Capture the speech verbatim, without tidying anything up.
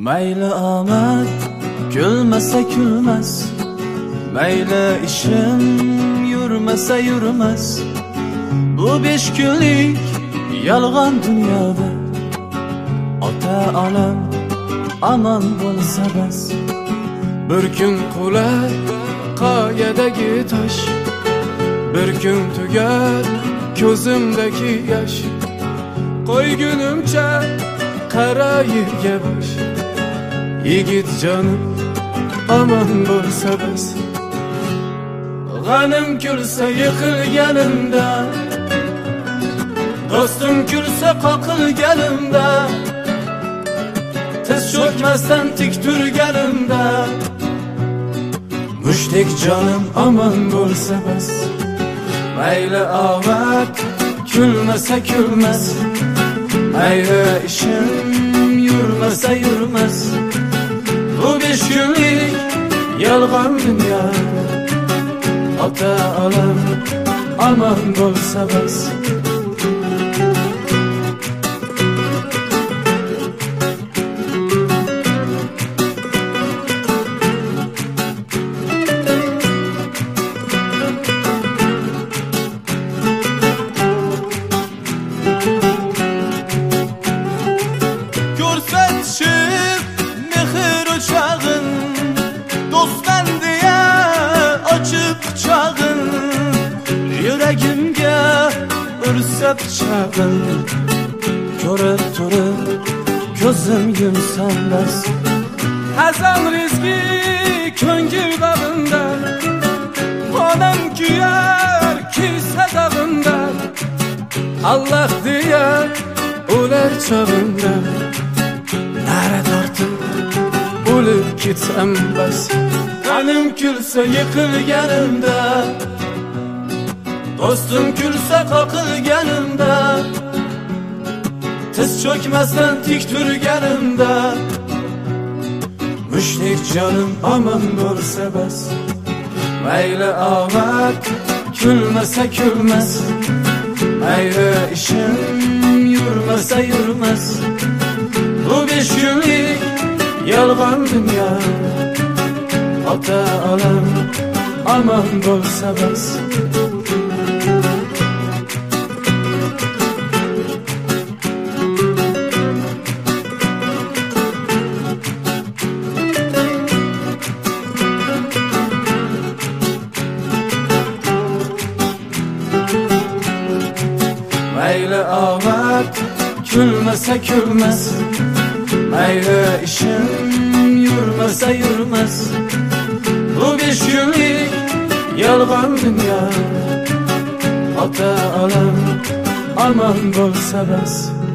Mayli omad gulmasa kulmas, mayli ishim yurmasa yurmas. Bu besh kunlik yolg'on dunyoda ota onam aman bo'lsa bas. Bir kun qular qoyadagi tosh, bir kun tugar ko'zimdagi yosh. Qo'ygunimcha qara yerga bosh, yigit jonim aman bo'lsa bas. G'anim kulsa yiqilganimda, do'stim kulsa qoqilganimda, tiz cho'kmasdan tik turganimda, mushtdek jonim aman bo'lsa bas. Mayli omad kulmasa kulmas, mayli ishim yurmasa yurmas. Bu besh kunlik yolg'on dunyoda ota onam aman bo'lsa bas. Ko'rsatishib mehr o'chog'in, do'stman deya ochib quchog'in, yuragimga ursa pichog'in. Ko'rib turib ko'zim yumsam bas. Hazan rizqi ko'ngil bag'imda, onam kuyar kiysa dag'imda, Allah deya o'lar chog'imda, nara tortib o'lib ketsam bas. G'anim kulsa yiqilganimda, do'stim kulsa qoqilganimda, tiz cho'kmasdan tik turganimda, mushtdek jonim aman bo'lsa bas. Mayli omad kulmasa kulmas, mayli ishim yurmasa yurmas. Bu besh kunlik yolg'on dunyoda ota onam aman bo'lsa bas. Mayli omad kulmasa kulmas, mayli ishim yurmasa yurmas. Bu besh kunlik yolg'on dunyoda ota onam aman bo'lsa bas.